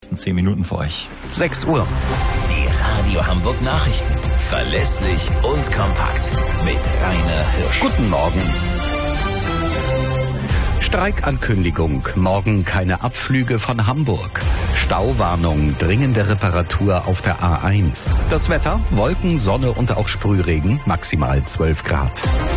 10 Minuten für euch. 6 Uhr. Die Radio Hamburg Nachrichten. Verlässlich und kompakt. Mit Rainer Hirsch. Guten Morgen. Streikankündigung. Morgen keine Abflüge von Hamburg. Stauwarnung. Dringende Reparatur auf der A1. Das Wetter. Wolken, Sonne und auch Sprühregen. Maximal 12 Grad.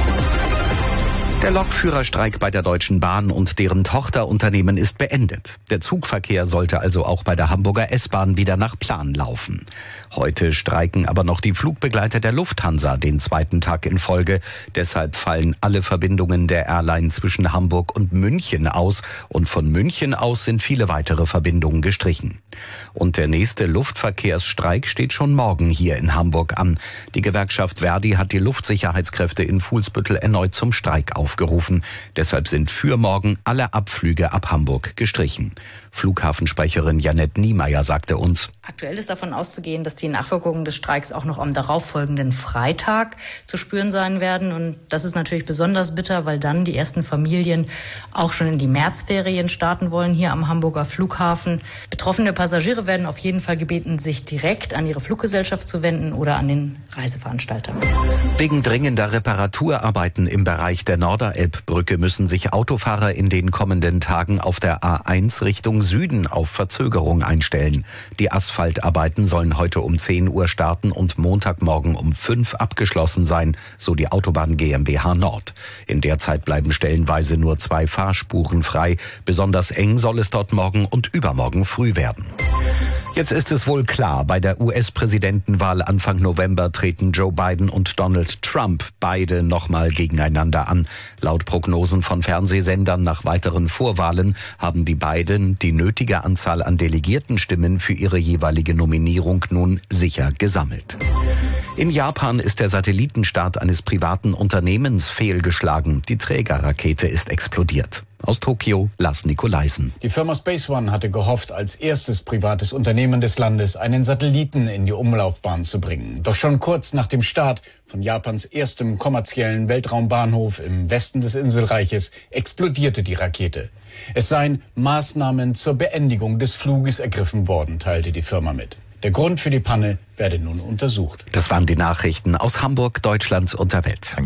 Der Lokführerstreik bei der Deutschen Bahn und deren Tochterunternehmen ist beendet. Der Zugverkehr sollte also auch bei der Hamburger S-Bahn wieder nach Plan laufen. Heute streiken aber noch die Flugbegleiter der Lufthansa den zweiten Tag in Folge. Deshalb fallen alle Verbindungen der Airline zwischen Hamburg und München aus. Und von München aus sind viele weitere Verbindungen gestrichen. Und der nächste Luftverkehrsstreik steht schon morgen hier in Hamburg an. Die Gewerkschaft Verdi hat die Luftsicherheitskräfte in Fuhlsbüttel erneut zum Streik aufgerufen. Deshalb sind für morgen alle Abflüge ab Hamburg gestrichen. Flughafensprecherin Janette Niemeyer sagte uns: Aktuell ist davon auszugehen, dass die Nachwirkungen des Streiks auch noch am darauffolgenden Freitag zu spüren sein werden. Und das ist natürlich besonders bitter, weil dann die ersten Familien auch schon in die Märzferien starten wollen hier am Hamburger Flughafen. Betroffene Passagiere werden auf jeden Fall gebeten, sich direkt an ihre Fluggesellschaft zu wenden oder an den Reiseveranstalter. Wegen dringender Reparaturarbeiten im Bereich der Norderelbbrücke müssen sich Autofahrer in den kommenden Tagen auf der A1 Richtung Süden auf Verzögerung einstellen. Die Asphaltarbeiten sollen heute um 10 Uhr starten und Montagmorgen um 5 abgeschlossen sein, so die Autobahn GmbH Nord. In der Zeit bleiben stellenweise nur 2 Fahrspuren frei. Besonders eng soll es dort morgen und übermorgen früh werden. Jetzt ist es wohl klar, bei der US-Präsidentenwahl Anfang November treten Joe Biden und Donald Trump beide nochmal gegeneinander an. Laut Prognosen von Fernsehsendern nach weiteren Vorwahlen haben die beiden die nötige Anzahl an Delegiertenstimmen für ihre jeweilige Nominierung nun sicher gesammelt. In Japan ist der Satellitenstart eines privaten Unternehmens fehlgeschlagen. Die Trägerrakete ist explodiert. Aus Tokio, Lars Nikolaisen. Die Firma Space One hatte gehofft, als erstes privates Unternehmen des Landes einen Satelliten in die Umlaufbahn zu bringen. Doch schon kurz nach dem Start von Japans erstem kommerziellen Weltraumbahnhof im Westen des Inselreiches explodierte die Rakete. Es seien Maßnahmen zur Beendigung des Fluges ergriffen worden, teilte die Firma mit. Der Grund für die Panne werde nun untersucht. Das waren die Nachrichten aus Hamburg, Deutschland und der Welt.